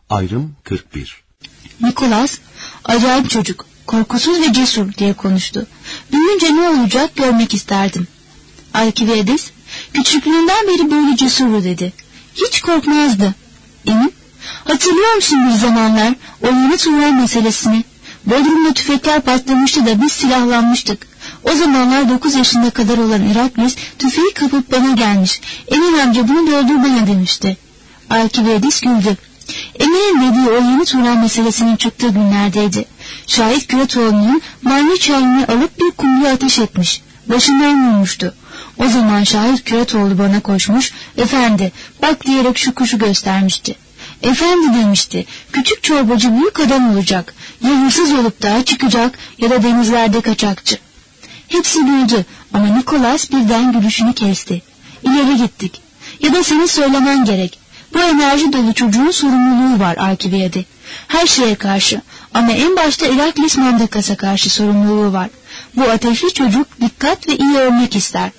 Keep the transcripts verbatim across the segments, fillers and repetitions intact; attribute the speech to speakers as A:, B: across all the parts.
A: Ayrım kırk bir.
B: Nikolas, acayip çocuk, korkusuz ve cesur diye konuştu. Büyüyünce ne olacak görmek isterdim. Alkiviades, küçüklüğünden beri böyle cesurdu dedi. Hiç korkmazdı. Emin, hatırlıyor musun bir zamanlar o yeni Turan meselesini? Bodrum'da tüfekler patlamıştı da biz silahlanmıştık. O zamanlar dokuz yaşında kadar olan Iraklis tüfeği kapıp bana gelmiş. Emin amca bunu doldur bana demişti. Alkiviades güldü. Emin'in dediği o yeni Turan meselesinin çıktığı günlerdeydi. Şahit Küretoğlu'nun manevi çayını alıp bir kumruya ateş etmiş. Başından vurmuştu. O zaman Şahit Küretoğlu bana koşmuş, efendi bak diyerek şu kuşu göstermişti. Efendi demişti, küçük çorbacı büyük adam olacak. Ya hırsız olup dağa çıkacak ya da denizlerde kaçakçı. Hepsi güldü ama Nikolas birden gülüşünü kesti. İleri gittik. Ya da senin söylemen gerek. Bu enerji dolu çocuğun sorumluluğu var Alkiviade. Her şeye karşı ama en başta Iraklis Mandakas'a karşı sorumluluğu var. Bu ateşli çocuk dikkat ve iyi örnek ister.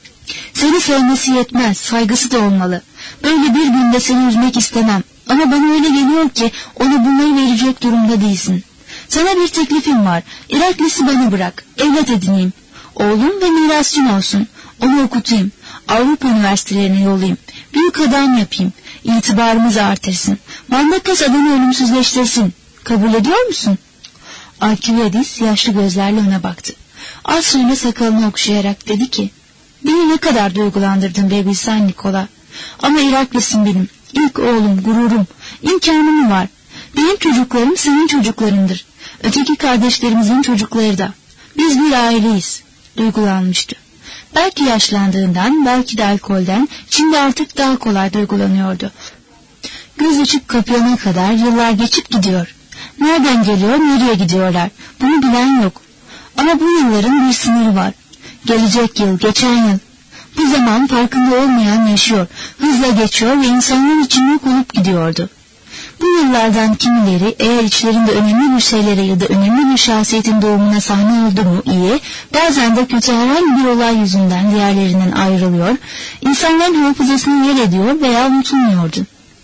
B: Seni sevmesi yetmez, saygısı da olmalı. Böyle bir günde seni üzmek istemem. Ama bana öyle geliyor ki ona bunları verecek durumda değilsin. Sana bir teklifim var. Iraklis'i bana bırak. Evlat edineyim. Oğlum ve mirasçın olsun. Onu okutayım. Avrupa üniversitelerine yollayayım. Büyük adam yapayım. İtibarımız artırsın. Mandakas adını ölümsüzleştirsin. Kabul ediyor musun? Alkiviades yaşlı gözlerle ona baktı. Az sonra sakalını okşayarak dedi ki, beni ne kadar duygulandırdın be bilsen Nikola. Ama Iraklis'im benim. İlk oğlum, gururum. İmkanım var. Benim çocuklarım senin çocuklarındır. Öteki kardeşlerimizin çocukları da. Biz bir aileyiz. Duygulanmıştı. Belki yaşlandığından, belki de alkolden, şimdi artık daha kolay duygulanıyordu. Göz açıp kapayana kadar yıllar geçip gidiyor. Nereden geliyor, nereye gidiyorlar? Bunu bilen yok. Ama bu yılların bir sınırı var. Gelecek yıl, geçen yıl. Bu zaman farkında olmayan yaşıyor, hızla geçiyor ve insanların içinde yok olup gidiyordu. Bu yıllardan kimileri eğer içlerinde önemli bir şeylere ya da önemli bir şahsiyetin doğumuna sahne oldu mu iyi, bazen de kötü herhangi bir olay yüzünden diğerlerinden ayrılıyor, insanların hafızasını yer ediyor veya unutulmuyordu.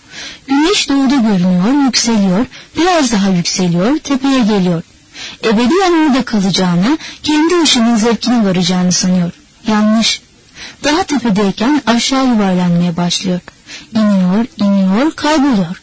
B: Güneş doğuda görünüyor, yükseliyor, biraz daha yükseliyor, tepeye geliyor. Ebediyen orada kalacağına, kendi ışığının zevkine varacağını sanıyor. Yanlış. Daha tepedeyken aşağı yuvarlanmaya başlıyor. İniyor, iniyor, kayboluyor.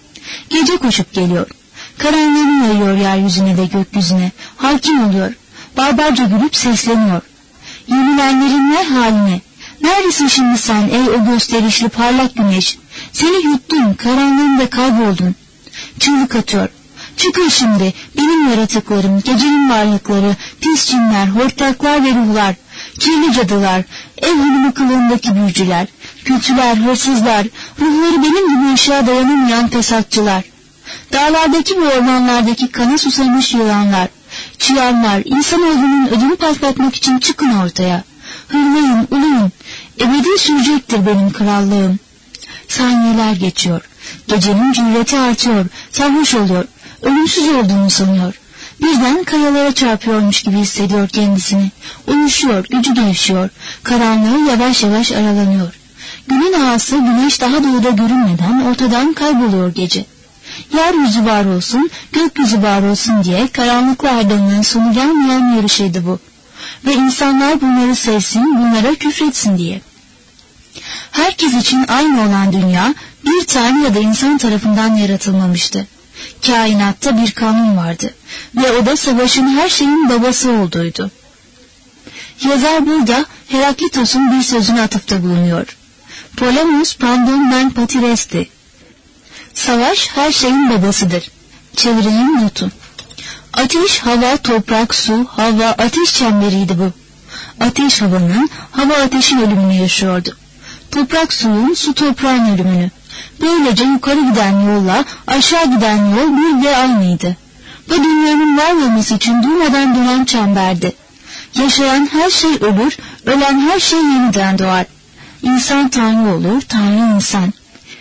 B: Gece koşup geliyor. Karanlığını yayıyor yeryüzüne ve gökyüzüne. Hakim oluyor. Barbarca gülüp sesleniyor. Yenilenlerin ne haline? Neredesin şimdi sen ey o gösterişli parlak güneş? Seni yuttum, karanlığında kayboldun. Çığlık atıyor. Çıkın şimdi, benim yaratıklarım, gecenin varlıkları, pis cinler, hortlaklar ve ruhlar, kirli cadılar, ev hanımı kılığındaki büyücüler, kötüler, hırsızlar, ruhları benim gibi ışığa dayanamayan fesatçılar, dağlardaki ve ormanlardaki kana susamış yılanlar, çıyanlar, insanoğlunun ödünü patlatmak için çıkın ortaya. Hırlayın, uluyun, ebedi sürecektir benim krallığım. Saniyeler geçiyor, gecenin cüreti artıyor, sarhoş oluyor, ölümsüz olduğunu sanıyor. Birden kayalara çarpıyormuş gibi hissediyor kendisini. Uyuşuyor, gücü gevşiyor. Karanlığı yavaş yavaş aralanıyor. Günün ağası güneş daha doğuda görünmeden ortadan kayboluyor gece. Yeryüzü var olsun, gökyüzü var olsun diye karanlıkla aydınlığın sonu gelmeyen yarışıydı bu. Ve insanlar bunları sevsin, bunlara küfretsin diye. Herkes için aynı olan dünya bir tane ya da insan tarafından yaratılmamıştı. Kainatta bir kanun vardı ve o da savaşın her şeyin babası olduğuydu. Yazar burada Heraklitos'un bir sözüne atıfta bulunuyor. Polemos pandon ben patiresti. Savaş her şeyin babasıdır. Çevirinin notu. Ateş, hava, toprak, su, hava, ateş çemberiydi bu. Ateş havanın, hava ateşin ölümünü yaşıyordu. Toprak suyun, su toprağın ölümünü. Böylece yukarı giden yolla aşağı giden yol bir ve aynıydı. Bu dünyanın var olması için durmadan dönen çemberdi. Yaşayan her şey ölür, ölen her şey yeniden doğar. İnsan Tanrı olur, Tanrı insan.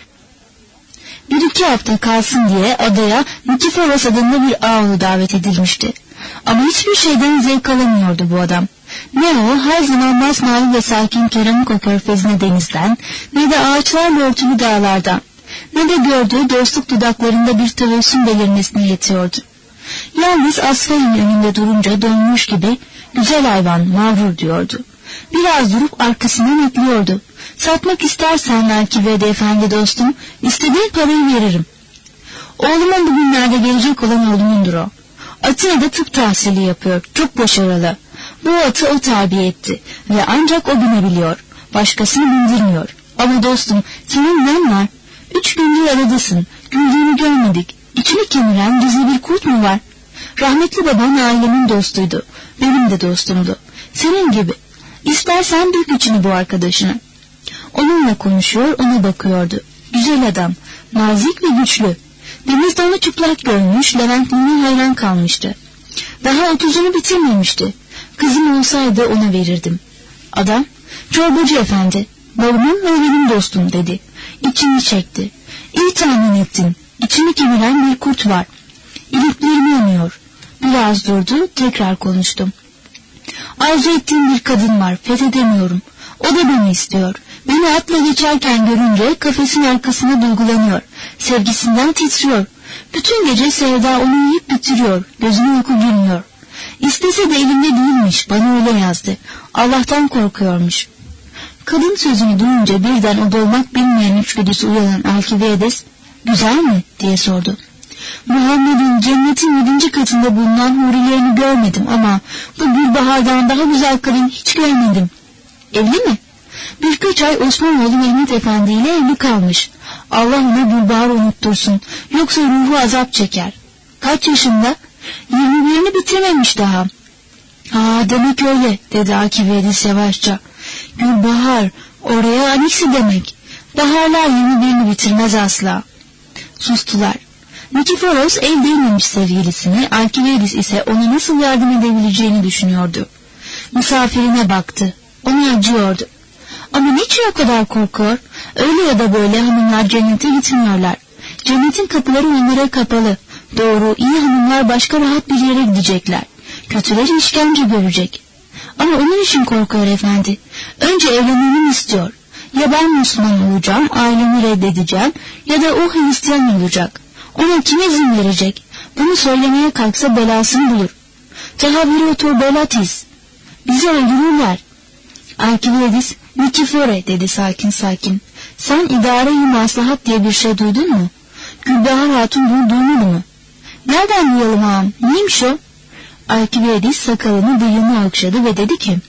B: Bir iki hafta kalsın diye adaya Nikiforos adında bir ağalı davet edilmişti. Ama hiçbir şeyden zevk alamıyordu bu adam. Ne o her zaman masmavi ve sakin Keramiko körfezine denizden, ne de ağaçlarla örtülü dağlardan, ne ne de gördüğü dostluk dudaklarında bir tebessüm belirmesine yetiyordu. Yalnız Asfay'ın önünde durunca donmuş gibi güzel hayvan mağrur diyordu. Biraz durup arkasından ekliyordu. Satmak istersen Alkiviade efendi dostum, istediğin parayı veririm. Oğlumun bugünlerde gelecek olan oğlumundur o. Atina'da tıp tahsili yapıyor, çok başarılı. Bu atı o terbiye etti ve ancak o binebiliyor. Başkasını bindirmiyor. Ama dostum, senin ne var? Üç gündür aradasın, güldüğünü görmedik. İçini kemiren gizli bir kurt mu var? Rahmetli baban ailemin dostuydu, benim de dostumdu. Senin gibi. İstersen dök içini bu arkadaşına. Onunla konuşuyor, ona bakıyordu. Güzel adam, nazik ve güçlü. Denizde onu çıplak görmüş, Leventliğine hayran kalmıştı. Daha otuzunu bitirmemişti. Kızım olsaydı ona verirdim. Adam, çorbacı efendi, babamın ve benim dostum dedi. İçini çekti. İyi tahmin ettin, içini kemiren bir kurt var. İliklerimi yanıyor. Biraz durdu, tekrar konuştum. Arzu ettiğim bir kadın var, fethedemiyorum. O da beni istiyor. Beni atla geçerken görünce kafesin arkasına duygulanıyor. Sevgisinden titriyor. Bütün gece sevda onu yiyip bitiriyor. Gözüne uyku girmiyor. İstese de elinde değilmiş, bana öyle yazdı. Allah'tan korkuyormuş. Kadın sözünü duyunca birden o dolmak bilmeyen içgüdüsü uyanan Alkiviades, güzel mi diye sordu. Muhammed'in cennetin yedinci katında bulunan hurilerini görmedim ama bu Gülbahar'dan daha güzel kadın hiç görmedim. Evli mi? Birkaç ay Osmanoğlu Mehmet Efendi ile evli kalmış. Allah ona Gülbahar'ı unuttursun, yoksa ruhu azap çeker. Kaç yaşında? Yirmi birini bitirmemiş daha. Aa, demek öyle dedi Alkiviades yavaşça. Gülbahar, oraya aniksi demek. Baharlar yirmi birini bitirmez asla. Sustular. Nikiforos el değmemiş sevgilisine, Alkiviades ise ona nasıl yardım edebileceğini düşünüyordu. Misafirine baktı. Ona acıyordu. Ama niçin o kadar korkuyor? Öyle ya da böyle hanımlar cennete gitmiyorlar. Cennetin kapıları onlara kapalı. Doğru, iyi hanımlar başka rahat bir yere gidecekler. Kötüleri işkence görecek. Ama onun için korkuyor efendi. Önce evlenmemi istiyor. Ya ben Müslüman olacağım, ailemi reddedeceğim, ya da o Hristiyan olacak. Ona kim izin verecek? Bunu söylemeye kalksa belasını bulur. Tehavvüratü belatis. Bizi öldürürler. Alkiviades, Nikifore dedi sakin sakin. Sen idare-i maslahat diye bir şey duydun mu? Gülbahar Hatun bunu duymadı mı? Nereden duyalım ağam? Neymiş o? Alkiviades sakalını bıyığını okşadı ve dedi ki,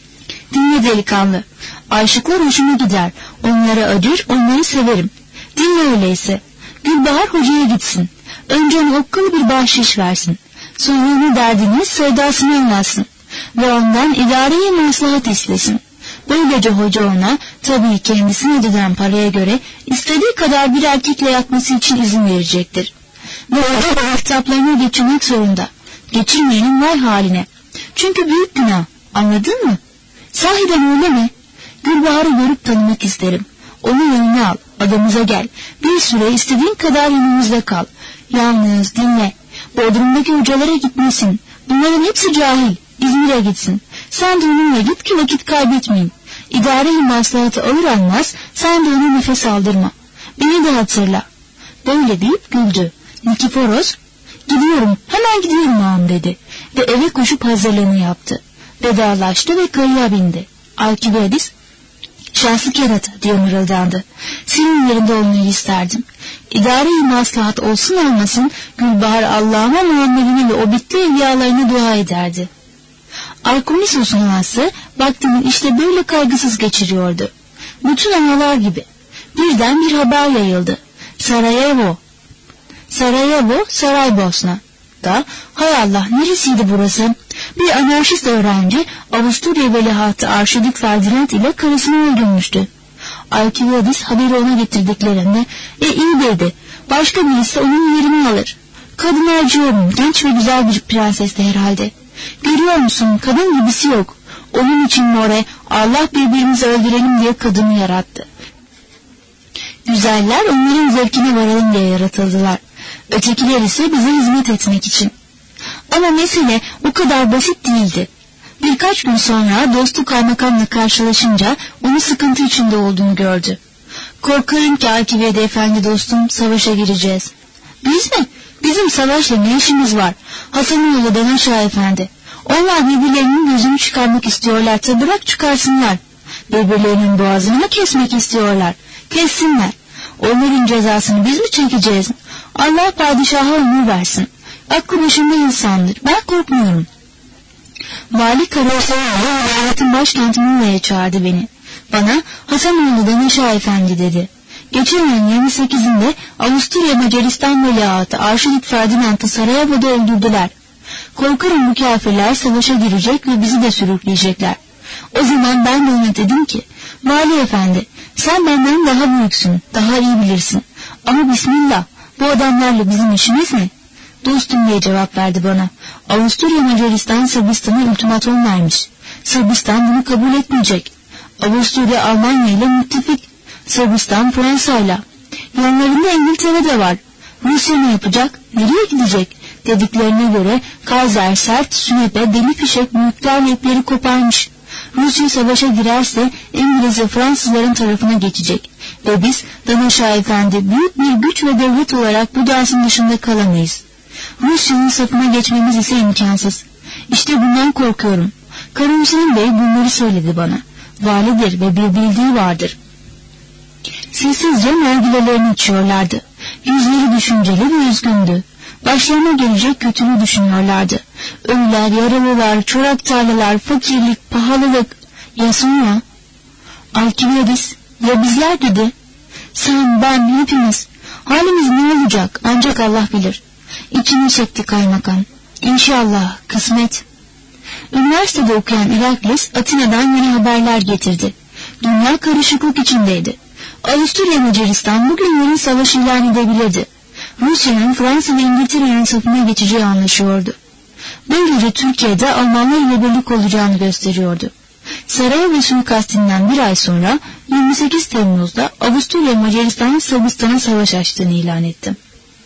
B: dinle delikanlı. Aşıklar hoşuma gider. Onlara acır, onları severim. Dinle öyleyse. Gülbahar hocaya gitsin. Önce ona okkalı bir bahşiş versin. Sonra onu derdini, sevdasını anlatsın. Ve ondan idare-i maslahat istesin. Böylece hoca ona, tabii kendisine ödenen paraya göre, istediği kadar bir erkekle yatması için izin verecektir. Ve o kitaplarına geçirmek zorunda. Geçirmeyenin vay haline. Çünkü büyük günah. Anladın mı? Sahiden öyle mi? Gülbahar'ı görüp tanımak isterim. Onu yanına al, adamıza gel. Bir süre istediğin kadar yanımızda kal. Yalnız dinle. Bodrum'daki hocalara gitmesin. Bunların hepsi cahil. İzmir'e gitsin. Sen de onunla git ki vakit kaybetmeyin. İdare-i maslahatı alır almaz sen de ona nefes aldırma. Beni de hatırla. Böyle deyip güldü. Nikiforos, gidiyorum, hemen gidiyorum ağam dedi. Ve eve koşup hazırlığını yaptı. Vedalaştı ve kayığa bindi. Alkiviades, şanslı kerata diye mırıldandı. Senin yerinde olmayı isterdim. İdare-i maslahat olsun olmasın Gülbahar Allah'ıma, Muhammed'ine ve o bitti evliyalarına dua ederdi. Arkonisos'un anası vaktinin işte böyle kaygısız geçiriyordu. Bütün analar gibi. Birden bir haber yayıldı. Sarajevo. Sarajevo, Saraybosna. Da, hay Allah, neresiydi burası? Bir anarşist öğrenci Avusturya veliahtı Arşidük Ferdinand ile karısını öldürmüştü. Alkiviades haberi ona getirdiklerinde, e iyi dedi, başka birisi onun yerini alır. Kadına acıyorum, genç ve güzel bir prensesti herhalde. Görüyor musun, kadın gibisi yok. Onun için More, Allah birbirimizi öldürelim diye kadını yarattı. Güzeller onların zevkine varalım diye yaratıldılar. Ötekiler ise bize hizmet etmek için. Ama mesele o kadar basit değildi. Birkaç gün sonra dostu kaymakamla karşılaşınca onu sıkıntı içinde olduğunu gördü. Korkarım ki Alkiviade efendi dostum, savaşa gireceğiz. Biz mi? Bizim savaşla ne işimiz var? Hasanoğlu Danaşah efendi. Onlar birbirlerinin gözünü çıkarmak istiyorlarsa bırak çıkarsınlar. Birbirlerinin boğazını mı kesmek istiyorlar? Kessinler. Onların cezasını biz mi çekeceğiz? Allah padişaha ömür versin. Aklı başında insandır. Ben korkmuyorum. Vali Karaosmanoğlu vilayetin başkenti Muğla'ya çağırdı beni. Bana Hasanoğlu Danaşah efendi dedi. Geçen ayın yirmi sekizinde Avusturya Macaristan Veliahtı Arşidük Ferdinand'ı Sarajevo'da öldürdüler. Korkarım bu kafirler savaşa girecek ve bizi de sürükleyecekler. O zaman ben de ona dedim ki, Vali efendi, sen benden daha büyüksün, daha iyi bilirsin. Ama bismillah, bu adamlarla bizim işimiz ne? Dostum diye cevap verdi bana. Avusturya Macaristan Sırbistan'a ultimatum vermiş. Sırbistan bunu kabul etmeyecek. Avusturya Almanya ile müttefik. Sırbistan Fransa'yla. Yanlarında İngiltere de var. Rusya ne yapacak? Nereye gidecek? Dediklerine göre Kaiser sert, sünepe, deli fişek büyüklerle ipleri koparmış. Rusya savaşa girerse İngiliz ve Fransızların tarafına geçecek. Ve biz Danaşah efendi büyük bir güç ve devlet olarak bu dersin dışında kalamayız. Rusya'nın safına geçmemiz ise imkansız. İşte bundan korkuyorum. Karımsın Bey bunları söyledi bana. Validir ve bir bildiği vardır. Sessizce nargilelerini içiyorlardı. Yüzleri düşünceli ve üzgündü. Başlarına gelecek kötülüğü düşünüyorlardı. Ölüler, yaralılar, çorak tarlalar, fakirlik, pahalılık. Ya sonra? Alkiviades, ya bizler dedi. Sen, ben, hepimiz. Halimiz ne olacak ancak Allah bilir. İçini çekti kaymakam. İnşallah, kısmet. Üniversitede okuyan Iraklis Atina'dan yeni haberler getirdi. Dünya karışıklık içindeydi. Avusturya Macaristan bugün yarın savaş ilan edebilirdi. Rusya'nın Fransa ve İngiltere'nin safına geçeceği anlaşıyordu. Böylece Türkiye'de Almanlar ile birlik olacağını gösteriyordu. Sarajevo suikastinden bir ay sonra yirmi sekiz Temmuz'da Avusturya Macaristan Sırbistan'a savaş açtığını ilan etti.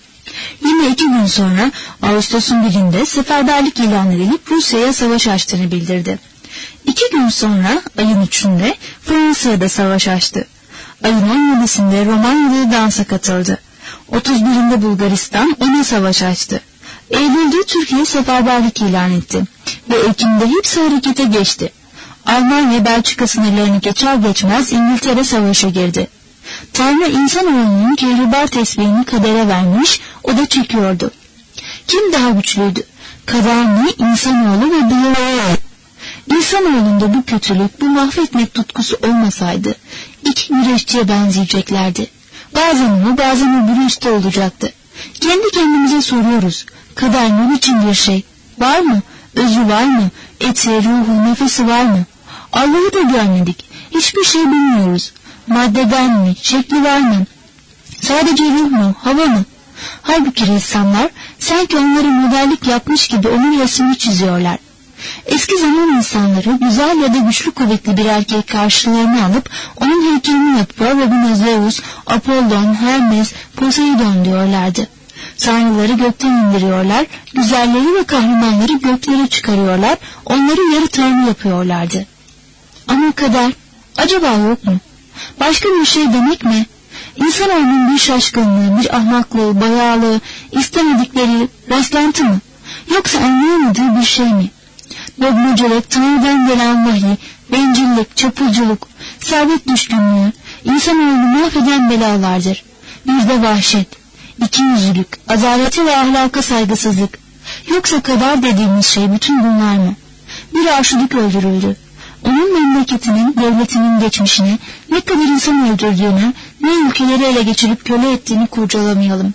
B: Yine iki gün sonra Ağustos'un birinde seferberlik ilan edilip Rusya'ya savaş açtığını bildirdi. İki gün sonra ayın üçünde Fransa'ya da savaş açtı. Ayın on yedisinde Romanya'da dansa katıldı. otuz birinde Bulgaristan ona savaş açtı. Eylül'de Türkiye seferberlik ilan etti ve Ekim'de hepsi harekete geçti. Almanya Belçika sınırlarını geçer geçmez İngiltere savaşa girdi. Tanrı insanoğlunun kehribar tesbihini kadere vermiş, o da çekiyordu. Kim daha güçlüydü? Kader mi, insanoğlu ve biyoloji? İnsanoğlunda bu kötülük, bu mahvetmek tutkusu olmasaydı iki güreşçiye benzeyeceklerdi. Bazen o, bazen öbürü üstte olacaktı. Kendi kendimize soruyoruz. Kader ne biçim bir şey? Var mı? Özü var mı? Eti, ruhu, nefesi var mı? Allah'ı da görmedik. Hiçbir şey bilmiyoruz. Maddeden mi? Şekli var mı? Sadece ruh mu? Hava mı? Halbuki ressamlar sanki onlara modellik yapmış gibi onun resmini çiziyorlar. Eski zaman insanları güzel ya da güçlü kuvvetli bir erkek karşılarına alıp onun heykelini yapıyor ve buna Zeus, Apollon, Hermes, Poseidon diyorlardı. Tanrıları gökten indiriyorlar, güzelleri ve kahramanları göklere çıkarıyorlar, onları yarı tanrı yapıyorlardı. Ama kader, acaba yok mu? Başka bir şey demek mi? İnsanoğlunun bir şaşkınlığı, bir ahmaklığı, bayağılığı, istemedikleri rastlantı mı? Yoksa anlayamadığı bir şey mi? Dogmacılık, Tanrı'dan gelen vahiy, bencillik, çapulculuk, servet düşkünlüğü, insanoğlunu mahveden belalardır. Bir de vahşet, ikiyüzlülük, azalete ve ahlaka saygısızlık. Yoksa kader dediğimiz şey bütün bunlar mı? Bir arşidük öldürüldü. Onun memleketinin, devletinin geçmişini, ne kadar insan öldürdüğünü, ne ülkeleri ele geçirip köle ettiğini kurcalamayalım.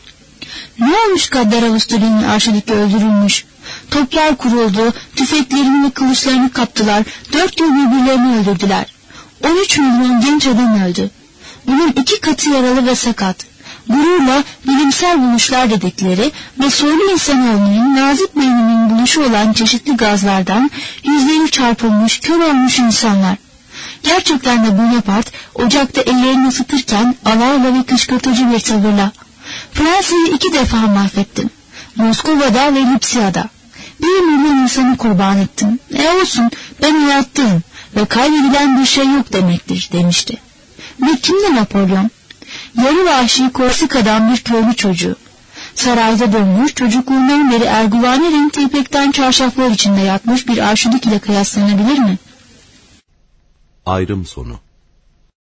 B: Ne olmuş Kaddar Avusturya'nın arşidükü öldürülmüş? Toplar kuruldu, tüfeklerini ve kılıçlarını kaptılar, dört yıl birbirlerini öldürdüler. on üç milyon genç adam öldü. Bunun iki katı yaralı ve sakat. Gururla bilimsel buluşlar dedikleri ve soylu insanoğlunun nazik beyninin buluşu olan çeşitli gazlardan yüzleri çarpılmış, kör olmuş insanlar. Gerçekten de Bonaparte ocakta ellerini ısıtırken alayla ve kışkırtıcı bir tavırla Fransa'yı iki defa mahvettim. Moskova'da ve Lipsia'da. Bir milyon insanı kurban ettim. E olsun, ben hayattayım ve kaybedilen bir şey yok demektir demişti. Ve kim de Napolyon? Yarı vahşi Korsika'dan bir köylü çocuğu. Sarayda dönmüş, çocukluğundan beri erguvani renkli ipekten çarşaflar içinde yatmış bir arşidük ile kıyaslanabilir mi?
A: Ayrım sonu.